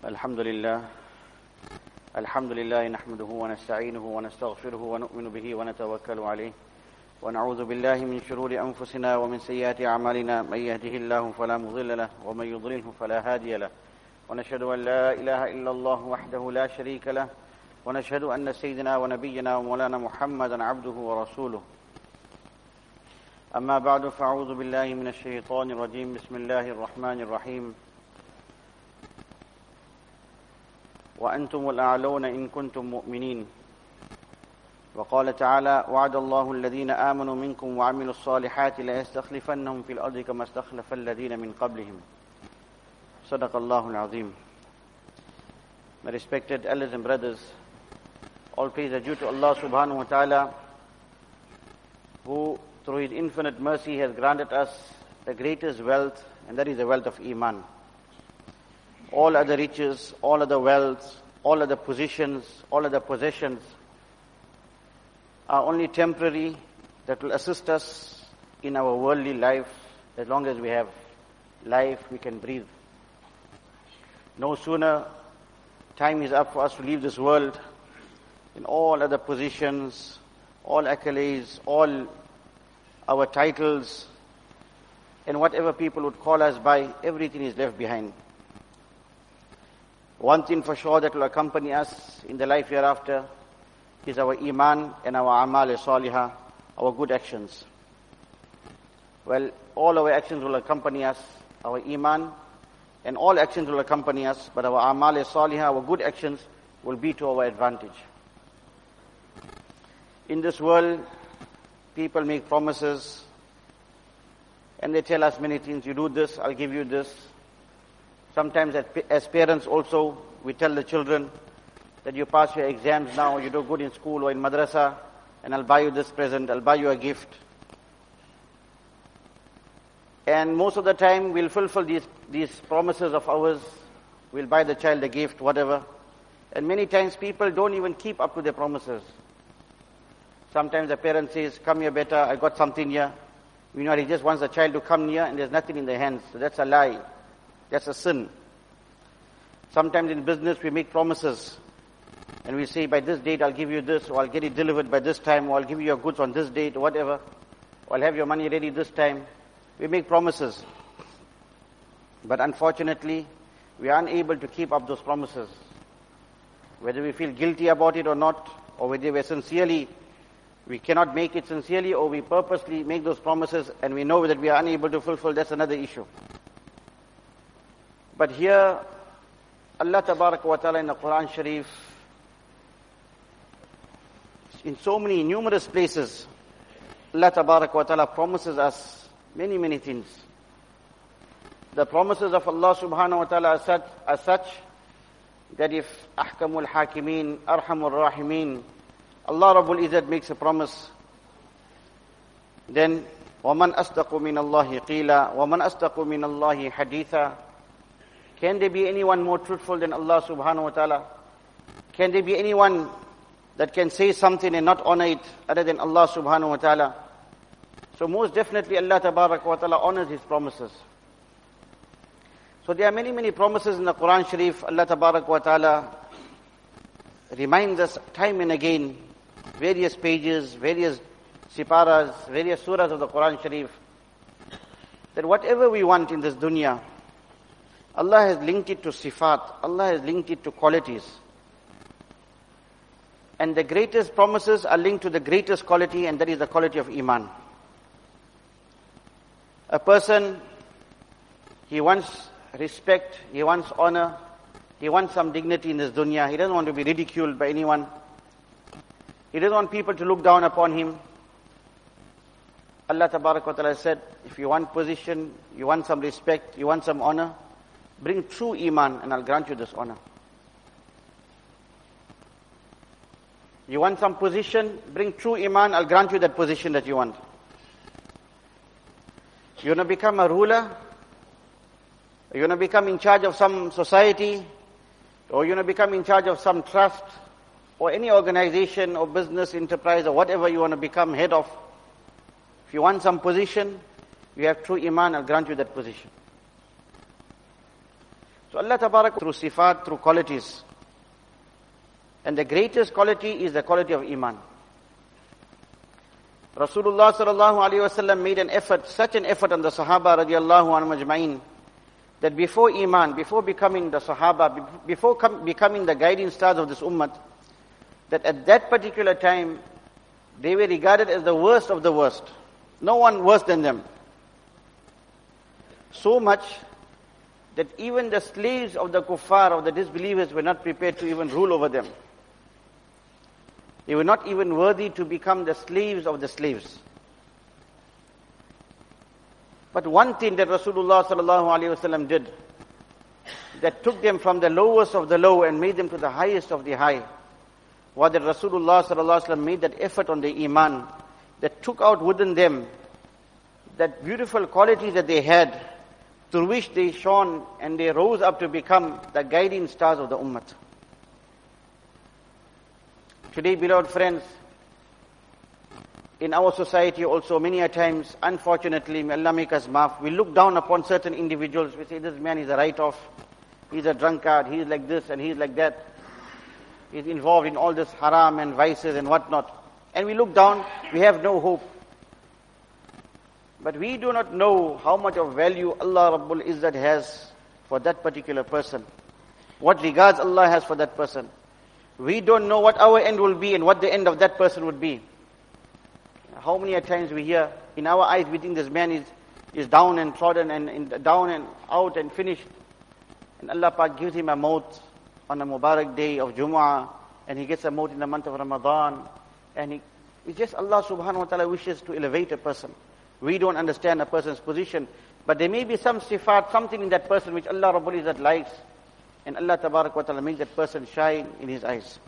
الحمد لله نحمده ونستعينه ونستغفره ونؤمن به ونتوكل عليه ونعوذ بالله من شرور أنفسنا ومن سيئات أعمالنا من يهده الله فلا مضل له ومن يضلله فلا هادي له ونشهد أن لا إله إلا الله وحده لا شريك له ونشهد أن سيدنا ونبينا ومولانا محمدا عبده ورسوله أما بعد فأعوذ بالله من الشيطان الرجيم بسم الله الرحمن الرحيم وأنتم الأعلون إن كنتم مؤمنين وقال تعالى وعد الله الذين آمنوا منكم وعملوا الصالحات ليستخلفنهم في الأرض كما استخلف الذين من قبلهم صدق الله العظيم. My respected elders and brothers, all praise are due to Allah subhanahu wa ta'ala, who through His infinite mercy has granted us the greatest wealth, and that is the wealth of Iman. All other riches, all other wealth, all other positions, all other possessions are only temporary, that will assist us in our worldly life. As long as we have life, we can breathe. No sooner time is up for us to leave this world, in all other positions, all accolades, all our titles, and whatever people would call us by, everything is left behind. One thing for sure that will accompany us in the life hereafter is our iman and our amal salihah, our good actions. Well, all our actions will accompany us, our iman and all actions will accompany us, but our amal salihah, our good actions, will be to our advantage. In this world, people make promises and they tell us many things. You do this, I'll give you this. Sometimes as parents also, we tell the children that you pass your exams now, you do good in school or in madrasa, and I'll buy you this present, I'll buy you a gift. And most of the time we'll fulfill these promises of ours. We'll buy the child a gift, whatever. And many times people don't even keep up to their promises. Sometimes the parent says, come here better, I got something here. You know, he just wants the child to come near and there's nothing in their hands. So that's a lie. That's a sin. Sometimes in business we make promises and we say, by this date I'll give you this, or I'll get it delivered by this time, or I'll give you your goods on this date, or whatever, or I'll have your money ready this time. We make promises. But unfortunately, we are unable to keep up those promises. Whether we feel guilty about it or not, or whether we cannot make it sincerely, or we purposely make those promises and we know that we are unable to fulfill, that's another issue. But here, Allah Tabarak wa Ta'ala in the Quran Sharif, in so many numerous places, Allah Tabarak wa Ta'ala promises us many, many things. The promises of Allah Subhanahu wa Ta'ala are such that if Ahkamul Hakimin, Arhamur Rahimin, Allah Rabbul Izzat makes a promise, then وَمَنْ أَصْدَقُ مِنَ اللَّهِ قِيلًا وَمَنْ أَصْدَقُ مِنَ اللَّهِ حَدِيثًا. Can there be anyone more truthful than Allah Subhanahu wa Ta'ala? Can there be anyone that can say something and not honor it other than Allah Subhanahu wa Ta'ala? So most definitely Allah Tabarak wa Ta'ala honors His promises. So there are many, many promises in the Quran Sharif. Allah Tabarak wa Ta'ala reminds us time and again, various pages, various siparas, various surahs of the Quran Sharif, that whatever we want in this dunya, Allah has linked it to sifat, Allah has linked it to qualities. And the greatest promises are linked to the greatest quality, and that is the quality of iman. A person, he wants respect, he wants honor, he wants some dignity in this dunya. He doesn't want to be ridiculed by anyone. He doesn't want people to look down upon him. Allah Tabarak wa Ta'ala said, if you want position, you want some respect, you want some honor, bring true iman and I'll grant you this honor. You want some position, bring true iman, I'll grant you that position that you want. You want to become a ruler, you want to become in charge of some society, or you want to become in charge of some trust, or any organization or business enterprise or whatever you want to become head of. If you want some position, you have true iman, I'll grant you that position. So Allah Tabarak through sifat, through qualities. And the greatest quality is the quality of Iman. Rasulullah sallallahu alaihi wasallam made an effort, such an effort on the Sahaba radiallahu anhum ajma'in, that before Iman, before becoming the Sahaba, before becoming the guiding stars of this ummah, that at that particular time, they were regarded as the worst of the worst. No one worse than them. So much that even the slaves of the kuffar, of the disbelievers, were not prepared to even rule over them. They were not even worthy to become the slaves of the slaves. But one thing that Rasulullah sallallahu alaihi wasallam did, that took them from the lowest of the low and made them to the highest of the high, was that Rasulullah sallallahu alaihi wasallam made that effort on the iman, that took out within them that beautiful quality that they had, through which they shone and they rose up to become the guiding stars of the ummah. Today, beloved friends, in our society also many a times, unfortunately, may Allah make us maaf, we look down upon certain individuals. We say, this man is a write-off, he's a drunkard, he's like this and he's like that. He's involved in all this haram and vices and whatnot. And we look down, we have no hope. But we do not know how much of value Allah Rabbul Izzat has for that particular person. What regards Allah has for that person. We don't know what our end will be and what the end of that person would be. How many a times we hear, in our eyes we think this man is down and trodden and down and out and finished. And Allah Pak gives him a maut on a Mubarak day of Jumu'ah, and he gets a maut in the month of Ramadan. And it's just Allah subhanahu wa ta'ala wishes to elevate a person. We don't understand a person's position, but there may be some sifat, something in that person which Allah Rabbul Izzat likes, and Allah Tabarak wa ta'ala makes that person shine in his eyes.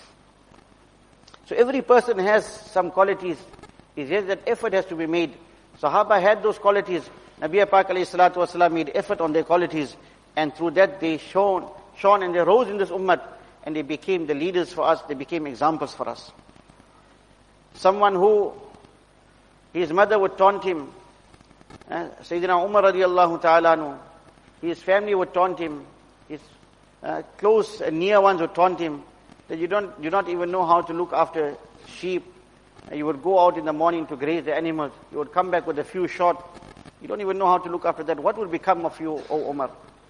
So every person has some qualities. It's just that effort has to be made. Sahaba had those qualities. Nabi Pak alayhi salatu wasalam made effort on their qualities, and through that they shone and they rose in this ummah, and they became the leaders for us, they became examples for us. Someone who his mother would taunt him, Sayyidina Umar radiallahu ta'ala anhu, his family would taunt him, his close and near ones would taunt him, that you do not even know how to look after sheep. You would go out in the morning to graze the animals, you would come back with a few short, you don't even know how to look after that. What will become of you, O Umar?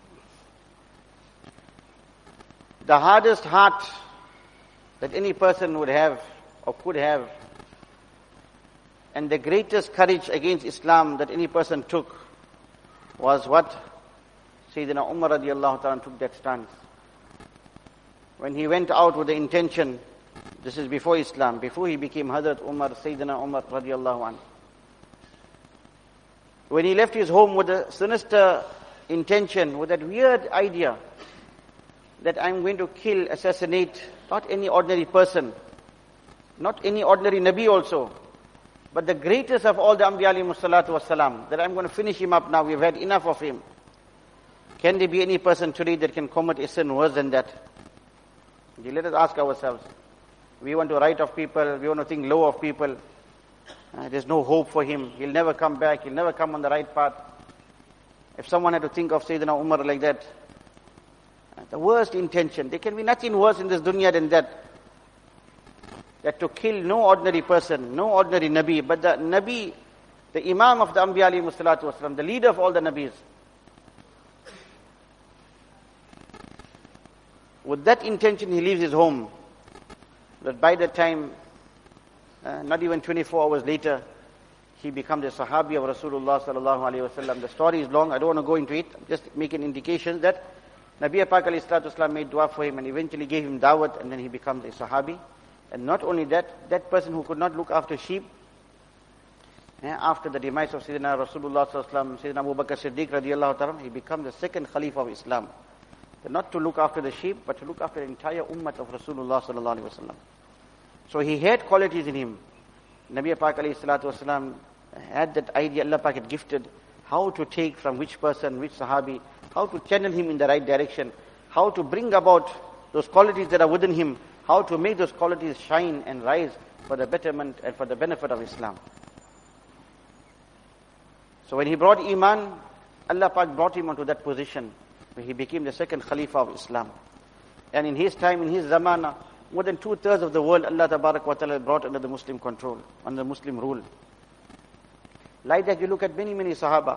The hardest heart that any person would have or could have, and the greatest courage against Islam that any person took, was what? Sayyidina Umar radiallahu ta'ala took that stance. When he went out with the intention, this is before Islam, before he became Hazrat Umar, Sayyidina Umar radiallahu anhu. When he left his home with a sinister intention, with that weird idea that I'm going to kill, assassinate, not any ordinary person, not any ordinary Nabi also, but the greatest of all the Anbiya alayhi salatu wassalam, that I'm going to finish him up now, we've had enough of him. Can there be any person today that can commit a sin worse than that? Let us ask ourselves. We want to write off people, we want to think low of people. There's no hope for him, he'll never come back, he'll never come on the right path. If someone had to think of Sayyidina Umar like that, the worst intention, there can be nothing worse in this dunya than that. That to kill no ordinary person, no ordinary Nabi, but the Nabi, the Imam of the Anbiya alayhi salatu wasalam, the leader of all the Nabis. With that intention he leaves his home. But by the time, not even 24 hours later, he becomes a Sahabi of Rasulullah sallallahu alayhi wasallam. The story is long, I don't want to go into it, just making indications that Nabi Pak alayhi salatu wasalam made dua for him and eventually gave him dawat, and then he becomes a Sahabi. And not only that, that person who could not look after sheep, after the demise of Sayyidina Rasulullah sallallahu alaihi wasallam, Sayyidina Abu Bakr Siddiq radiallahu ta'ala, he becomes the second Khalifa of Islam. Not to look after the sheep, but to look after the entire ummah of Rasulullah sallallahu alaihi wasallam. So he had qualities in him. Nabi Pak alayhi salatu wasalam had that idea, Allah Pak had gifted, how to take from which person, which Sahabi, how to channel him in the right direction, how to bring about those qualities that are within him, how to make those qualities shine and rise for the betterment and for the benefit of Islam. So when he brought Iman, Allah Pak brought him onto that position. He became the second Khalifa of Islam. And in his time, in his zamana, more than 2/3 of the world, Allah Tabarak wa Ta'ala brought under the Muslim control, under Muslim rule. Like that, you look at many, many Sahaba.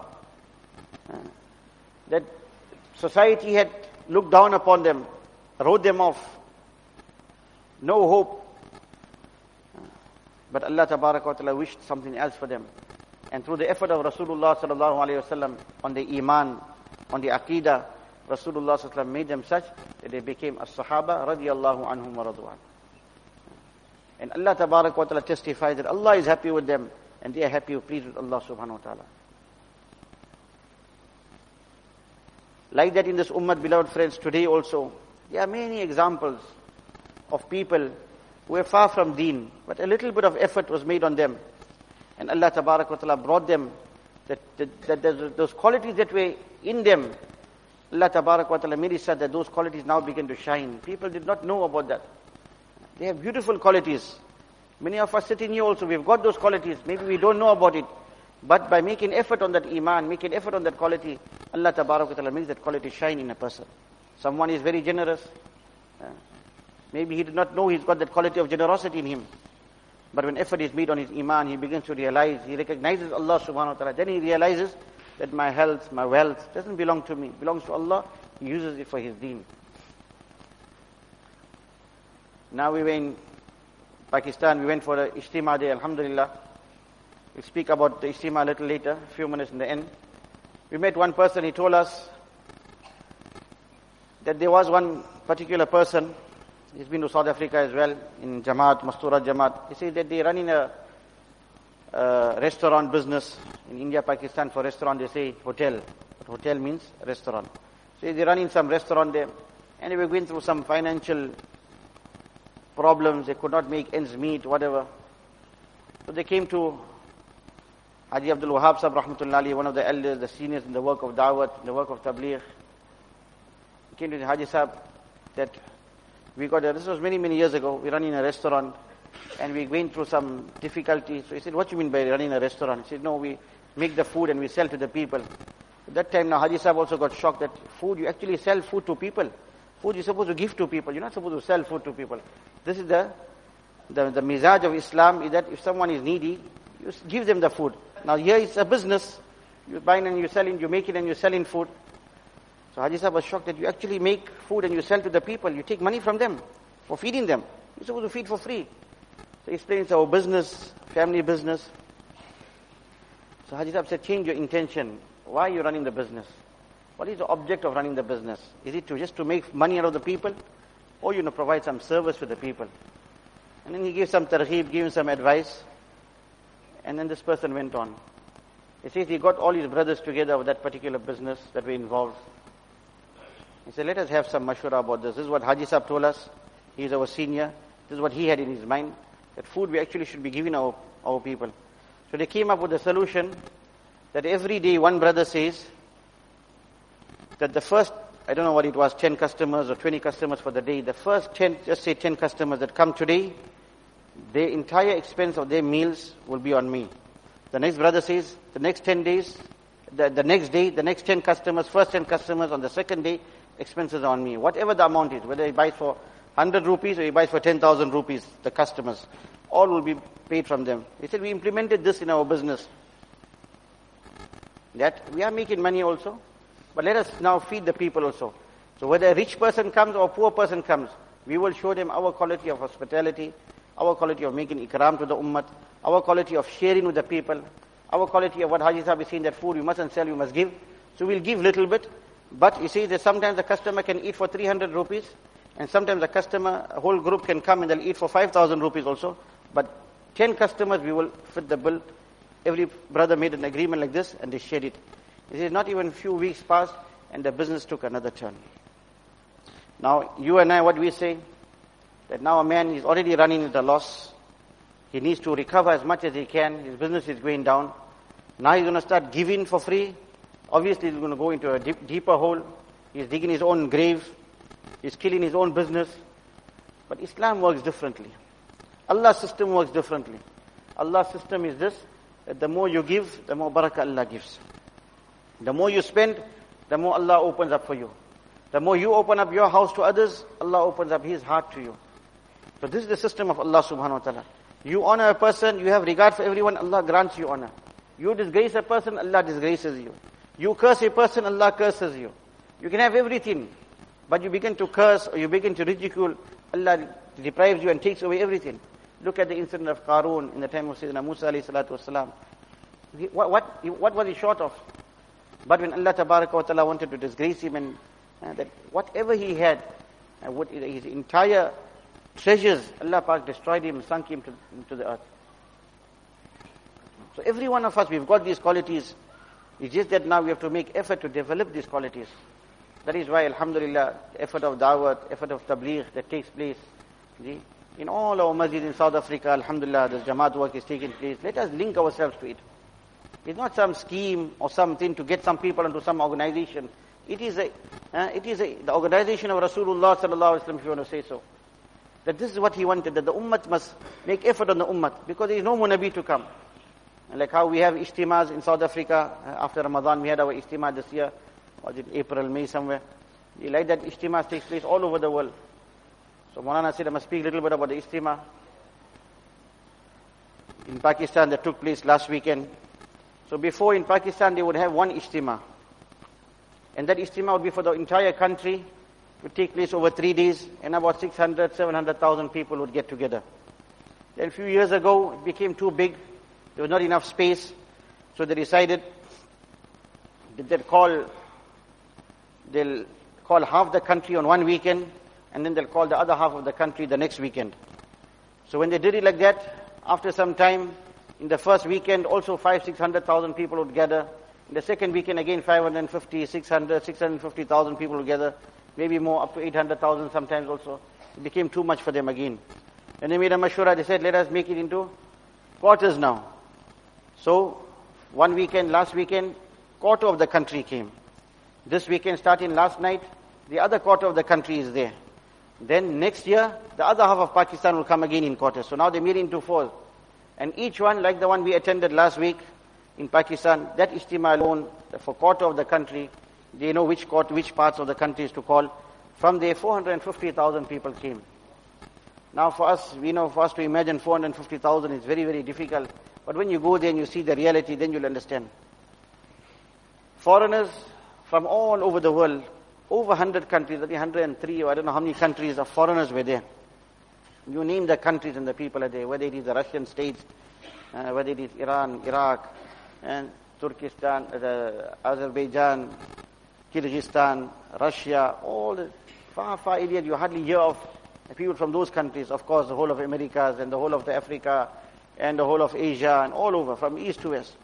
That society had looked down upon them, wrote them off. No hope. But Allah Tabarak wa Ta'ala wished something else for them. And through the effort of Rasulullah sallallahu alayhi wasallam on the iman, on the aqidah, Rasulullah sallallahu alayhi wasallam made them such that they became as-sahaba radiyallahu anhum wa radwan. And Allah Tabarak wa Ta'ala testifies that Allah is happy with them and they are happy, pleased with Allah subhanahu wa ta'ala. Like that in this ummah, beloved friends, today also, there are many examples of people who were far from deen, but a little bit of effort was made on them. And Allah Tabarak wa Ta'ala brought them, that those qualities that were in them, Allah Tabarak wa Ta'ala made it such that those qualities now begin to shine. People did not know about that. They have beautiful qualities. Many of us sitting here also, we've got those qualities. Maybe we don't know about it. But by making effort on that iman, making effort on that quality, Allah Tabarak wa Ta'ala makes that quality shine in a person. Someone is very generous. Maybe he did not know he's got that quality of generosity in him. But when effort is made on his iman, he begins to realize, he recognizes Allah subhanahu wa ta'ala. Then he realizes that my health, my wealth doesn't belong to me. It belongs to Allah. He uses it for his deen. Now we were in Pakistan. We went for the Ijtima day, alhamdulillah. We'll speak about the Ijtima a little later, a few minutes in the end. We met one person, he told us that there was one particular person. He's been to South Africa as well, in Jamaat, Mastura Jamaat. He says that they run in a restaurant business in India, Pakistan. For restaurant, they say hotel. But hotel means restaurant. So they run in some restaurant there. And they were going through some financial problems. They could not make ends meet, whatever. So they came to Haji Abdul Wahab Sahib Rahmatullahi, one of the elders, the seniors in the work of Dawat, in the work of Tabligh. He came to the Haji Sahib that this was many, many years ago. We run in a restaurant and we went through some difficulties. So he said, what do you mean by running a restaurant? He said, no, we make the food and we sell to the people. At that time now, Haji Sahib also got shocked that food, you actually sell food to people. Food you're supposed to give to people. You're not supposed to sell food to people. This is the mizaj of Islam, is that if someone is needy, you give them the food. Now here it's a business. You buy and you sell it, you make it and you sell in food. So Haji Sahib was shocked that you actually make food and you sell to the people. You take money from them for feeding them. You're supposed to feed for free. So he explained it's our business, family business. So Haji Sahib said, change your intention. Why are you running the business? What is the object of running the business? Is it just to make money out of the people? Or you provide some service to the people? And then he gave some targheeb, gave him some advice. And then this person went on. He says he got all his brothers together with that particular business that were involved. He said, let us have some mashwara about this. This is what Haji Sahib told us. He is our senior. This is what he had in his mind. That food we actually should be giving our people. So they came up with a solution that every day one brother says that the first, I don't know what it was, 10 customers or 20 customers for the day. The first 10, just say 10 customers that come today, the entire expense of their meals will be on me. The next brother says, the next 10 days, the next day, the next 10 customers, first 10 customers on the second day, expenses are on me. Whatever the amount is, whether he buys for 100 rupees or he buys for 10,000 rupees, the customers, all will be paid from them. He said, we implemented this in our business. That we are making money also, but let us now feed the people also. So whether a rich person comes or a poor person comes, we will show them our quality of hospitality, our quality of making ikram to the ummah, our quality of sharing with the people, our quality of what Haji Sahib is saying, that food you mustn't sell, you must give. So we'll give little bit. But you see that sometimes the customer can eat for 300 rupees, and sometimes the customer, a whole group can come and they'll eat for 5,000 rupees also. But 10 customers, we will fit the bill. Every brother made an agreement like this, and they shared it. It is not even a few weeks passed, and the business took another turn. Now, you and I, what we say, that now a man is already running at a loss. He needs to recover as much as he can. His business is going down. Now he's going to start giving for free. Obviously, he's going to go into a deeper hole. He's digging his own grave. He's killing his own business. But Islam works differently. Allah's system works differently. Allah's system is this, that the more you give, the more barakah Allah gives. The more you spend, the more Allah opens up for you. The more you open up your house to others, Allah opens up His heart to you. So this is the system of Allah subhanahu wa ta'ala. You honor a person, you have regard for everyone, Allah grants you honor. You disgrace a person, Allah disgraces you. You curse a person, Allah curses you. You can have everything, but you begin to curse or you begin to ridicule, Allah deprives you and takes away everything. Look at the incident of Qarun in the time of Sayyidina Musa alayhi salatu wasalam. What was he short of? But when Allah tabaraka wa ta'ala wanted to disgrace him, and that whatever he had, his entire treasures, Allah Pak destroyed him, sunk him into the earth. So every one of us, we've got these qualities. It's just that now we have to make effort to develop these qualities. That is why, alhamdulillah, the effort of da'wat, effort of tabligh that takes place. In all our masjids in South Africa, alhamdulillah, the Jamaat work is taking place. Let us link ourselves to it. It's not some scheme or something to get some people into some organization. It is the organization of Rasulullah sallallahu alaihi wasallam, if you want to say so. That this is what he wanted, that the ummah must make effort on the ummah, because there is no more Nabi to come. And like how we have ijtimas in South Africa, after Ramadan we had our ijtima this year, was it April, May somewhere. Like that ijtimas takes place all over the world. So Maulana said I must speak a little bit about the ijtima. In Pakistan that took place last weekend. So before in Pakistan they would have one ijtima. And that ijtima would be for the entire country. It would take place over 3 days, and about 600, 700,000 people would get together. Then a few years ago it became too big. There was not enough space. So they decided that they'll call half the country on one weekend, and then they'll call the other half of the country the next weekend. So when they did it like that, after some time, in the first weekend also 600,000 people would gather. In the second weekend again 550, 600, 650,000 people would gather. Maybe more, up to 800,000 sometimes also. It became too much for them again. And they made a mashura, they said, let us make it into quarters now. So, one weekend, last weekend, quarter of the country came. This weekend starting last night, the other quarter of the country is there. Then next year, the other half of Pakistan will come again in quarters. So now they made it into 4. And each one, like the one we attended last week in Pakistan, that ijtima alone, for quarter of the country, they know which parts of the country is to call. From there, 450,000 people came. Now for us, we know for us to imagine 450,000 is very, very difficult. But when you go there and you see the reality, then you'll understand. Foreigners from all over the world, over 100 countries, I think 103 or I don't know how many countries of foreigners were there. You name the countries and the people are there, whether it is the Russian states, whether it is Iran, Iraq, and Turkestan, Azerbaijan, Kyrgyzstan, Russia, all the far, far areas you hardly hear of people from those countries. Of course, the whole of Americas and the whole of the Africa and the whole of Asia and all over, from east to west.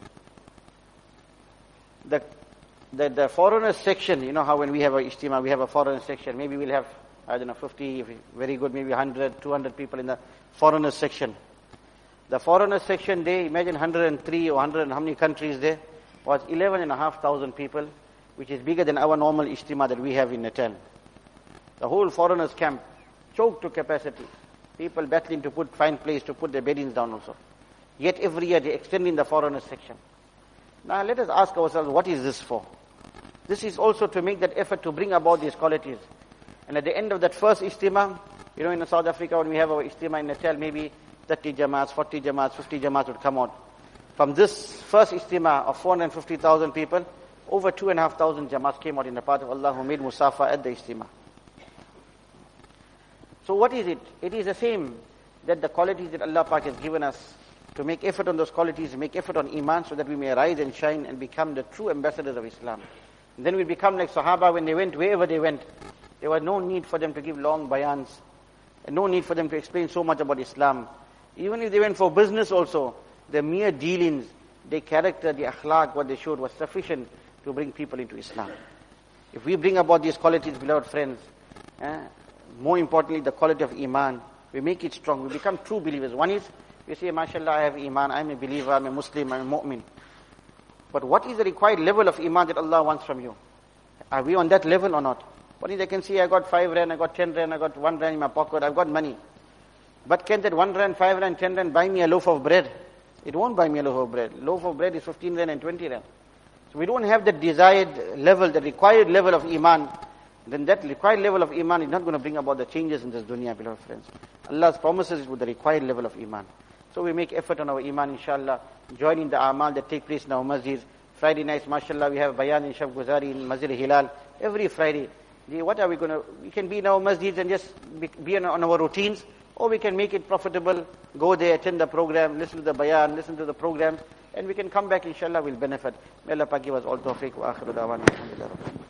The foreigners section, you know how when we have a ijtima, we have a foreigner section. Maybe we'll have, 50, very good, maybe 100, 200 people in the foreigners section. The foreigners section, they imagine 103 or 100 and how many countries there, was 11,500 people, which is bigger than our normal ijtima that we have in Natal. The whole foreigners camp, choked to capacity. People battling to find place to put their beddings down also. Yet every year they extend in the foreigners section. Now let us ask ourselves, what is this for? This is also to make that effort to bring about these qualities. And at the end of that first ijtima, you know, in South Africa when we have our ijtima in Natal, maybe 30 jamaats, 40 jamaats, 50 jamaats would come out. From this first ijtima of 450,000 people, over 2,500 jamaats came out in the path of Allah who made musafa at the ijtima. So what is it? It is the same, that the qualities that Allah Pak has given us, to make effort on those qualities, make effort on iman, so that we may rise and shine and become the true ambassadors of Islam. And then we become like Sahaba when they went, wherever they went. There was no need for them to give long bayans, and no need for them to explain so much about Islam. Even if they went for business also, the mere dealings, their character, the akhlaq, what they showed was sufficient to bring people into Islam. If we bring about these qualities, beloved friends, more importantly, the quality of iman, we make it strong, we become true believers. One is, you say, mashallah, I have iman, I'm a believer, I'm a Muslim, I'm a mu'min. But what is the required level of iman that Allah wants from you? Are we on that level or not? What is, I can see I got 5 rand, I got 10 rand, I got 1 rand in my pocket, I've got money. But can that 1 rand, 5 rand, 10 rand buy me a loaf of bread? It won't buy me a loaf of bread. Loaf of bread is 15 rand and 20 rand. So we don't have the desired level, the required level of iman then that required level of iman is not going to bring about the changes in this dunya, beloved friends. Allah promises it with the required level of iman. So we make effort on our iman, inshallah, joining the amal that take place in our masjids. Friday nights, mashallah, we have bayan in Shab Guzari in Masjid Hilal every Friday. What are we going to, we can be in our masjids and just be on our routines, or we can make it profitable, go there, attend the program, listen to the bayan, listen to the programs, and we can come back, inshallah, we'll benefit. May Allah give us all tawfiq wa akhiru da'wana. Alhamdulillah.